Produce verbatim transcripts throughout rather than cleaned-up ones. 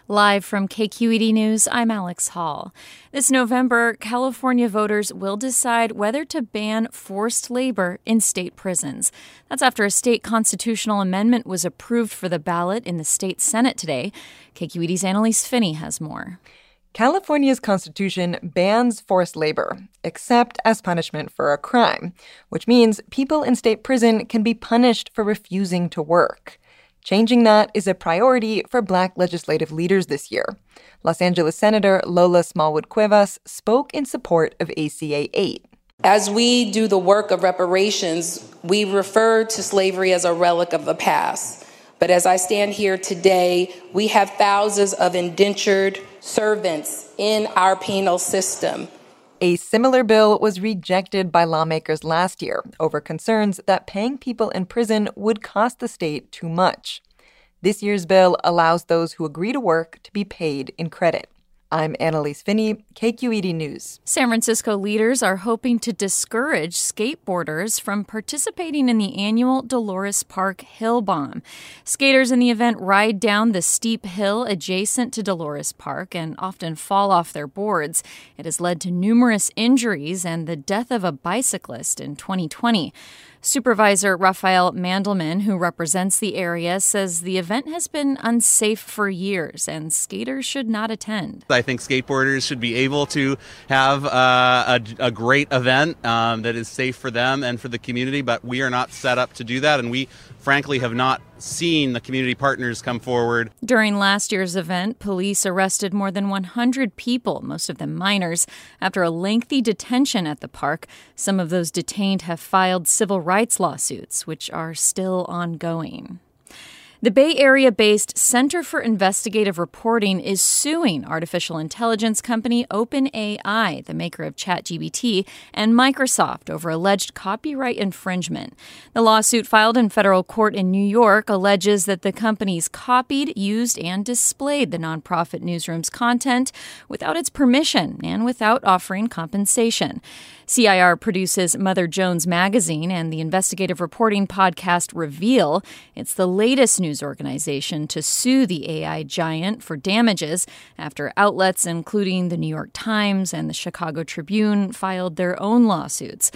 Live from K Q E D News, I'm Alex Hall. This November, California voters will decide whether to ban forced labor in state prisons. That's after a state constitutional amendment was approved for the ballot in the state Senate today. K Q E D's Annalise Finney has more. California's constitution bans forced labor, except as punishment for a crime, which means people in state prison can be punished for refusing to work. Changing that is a priority for Black legislative leaders this year. Los Angeles Senator Lola Smallwood Cuevas spoke in support of A C A eight. As we do the work of reparations, we refer to slavery as a relic of the past. But as I stand here today, we have thousands of indentured servants in our penal system. A similar bill was rejected by lawmakers last year over concerns that paying people in prison would cost the state too much. This year's bill allows those who agree to work to be paid in credit. I'm Annalise Finney, K Q E D News. San Francisco leaders are hoping to discourage skateboarders from participating in the annual Dolores Park Hill Bomb. Skaters in the event ride down the steep hill adjacent to Dolores Park and often fall off their boards. It has led to numerous injuries and the death of a bicyclist in twenty twenty. Supervisor Raphael Mandelman, who represents the area, says the event has been unsafe for years and skaters should not attend. I think skateboarders should be able to have uh, a, a great event um, that is safe for them and for the community, but we are not set up to do that, and we frankly have not seen the community partners come forward. During last year's event, police arrested more than one hundred people, most of them minors, after a lengthy detention at the park. Some of those detained have filed civil rights lawsuits, which are still ongoing. The Bay Area-based Center for Investigative Reporting is suing artificial intelligence company OpenAI, the maker of ChatGPT, and Microsoft over alleged copyright infringement. The lawsuit filed in federal court in New York alleges that the companies copied, used, and displayed the nonprofit newsroom's content without its permission and without offering compensation. C I R produces Mother Jones Magazine and the investigative reporting podcast Reveal. It's the latest news organization to sue the A I giant for damages after outlets including the New York Times and the Chicago Tribune filed their own lawsuits.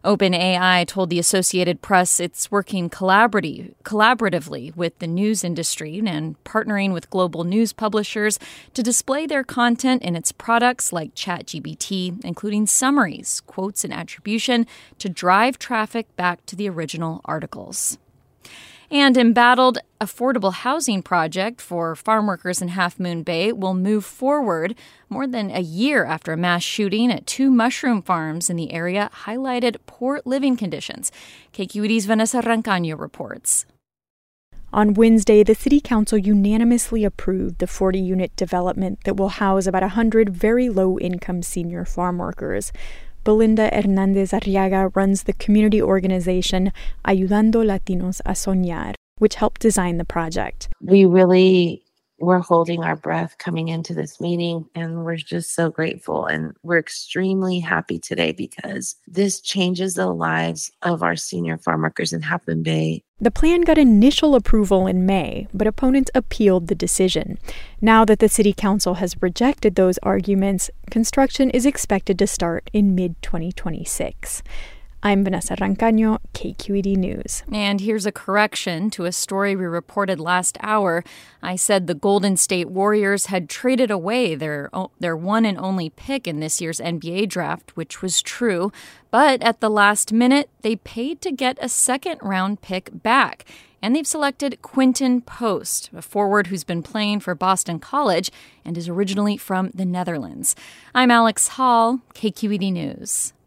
OpenAI told the Associated Press it's working collaborative, collaboratively with the news industry and partnering with global news publishers to display their content in its products like ChatGPT, including summaries, quotes, and attribution to drive traffic back to the original articles. And embattled affordable housing project for farm workers in Half Moon Bay will move forward more than a year after a mass shooting at two mushroom farms in the area highlighted poor living conditions. K Q E D's Vanessa Rancaño reports. On Wednesday, the City Council unanimously approved the forty-unit development that will house about one hundred very low-income senior farm workers. Belinda Hernandez Arriaga runs the community organization Ayudando Latinos a Soñar, which helped design the project. We really were holding our breath coming into this meeting, and we're just so grateful. And we're extremely happy today because this changes the lives of our senior farm workers in Half Moon Bay. The plan got initial approval in May, but opponents appealed the decision. Now that the City Council has rejected those arguments, construction is expected to start in mid twenty twenty-six. I'm Vanessa Rancaño, K Q E D News. And here's a correction to a story we reported last hour. I said the Golden State Warriors had traded away their their one and only pick in this year's N B A draft, which was true. But at the last minute, they paid to get a second-round pick back. And they've selected Quinten Post, a forward who's been playing for Boston College and is originally from the Netherlands. I'm Alex Hall, K Q E D News.